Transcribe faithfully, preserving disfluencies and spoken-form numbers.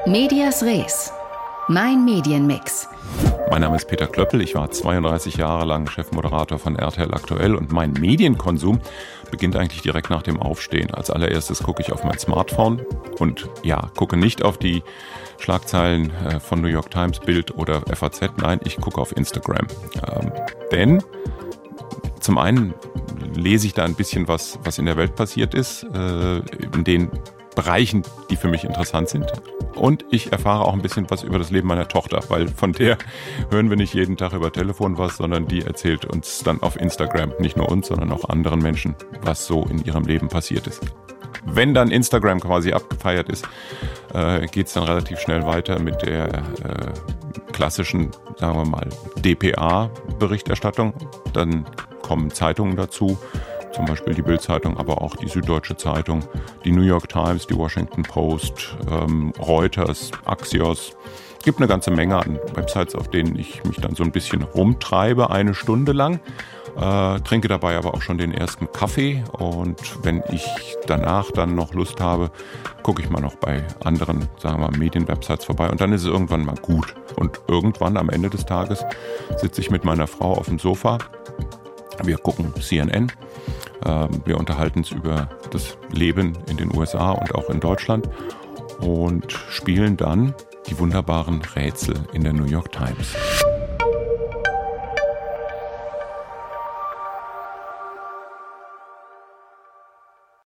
Medias Res. Mein Medienmix. Mein Name ist Peter Klöppel, ich war zweiunddreißig Jahre lang Chefmoderator von R T L Aktuell und mein Medienkonsum beginnt eigentlich direkt nach dem Aufstehen. Als allererstes gucke ich auf mein Smartphone und ja, gucke nicht auf die Schlagzeilen von New York Times, Bild oder F A Z, nein, ich gucke auf Instagram. Ähm, denn zum einen lese ich da ein bisschen was, was in der Welt passiert ist, äh, in den Bereichen, die für mich interessant sind. Und ich erfahre auch ein bisschen was über das Leben meiner Tochter, weil von der hören wir nicht jeden Tag über Telefon was, sondern die erzählt uns dann auf Instagram, nicht nur uns, sondern auch anderen Menschen, was so in ihrem Leben passiert ist. Wenn dann Instagram quasi abgefeiert ist, äh, geht es dann relativ schnell weiter mit der äh, klassischen, sagen wir mal, D P A-Berichterstattung. Dann kommen Zeitungen dazu, zum Beispiel die Bild-Zeitung, aber auch die Süddeutsche Zeitung, die New York Times, die Washington Post, ähm, Reuters, Axios. Es gibt eine ganze Menge an Websites, auf denen ich mich dann so ein bisschen rumtreibe, eine Stunde lang. Äh, trinke dabei aber auch schon den ersten Kaffee und wenn ich danach dann noch Lust habe, gucke ich mal noch bei anderen, sagen wir mal, Medienwebsites vorbei und dann ist es irgendwann mal gut. Und irgendwann am Ende des Tages sitze ich mit meiner Frau auf dem Sofa. Wir gucken C N N. Wir unterhalten uns über das Leben in den U S A und auch in Deutschland und spielen dann die wunderbaren Rätsel in der New York Times.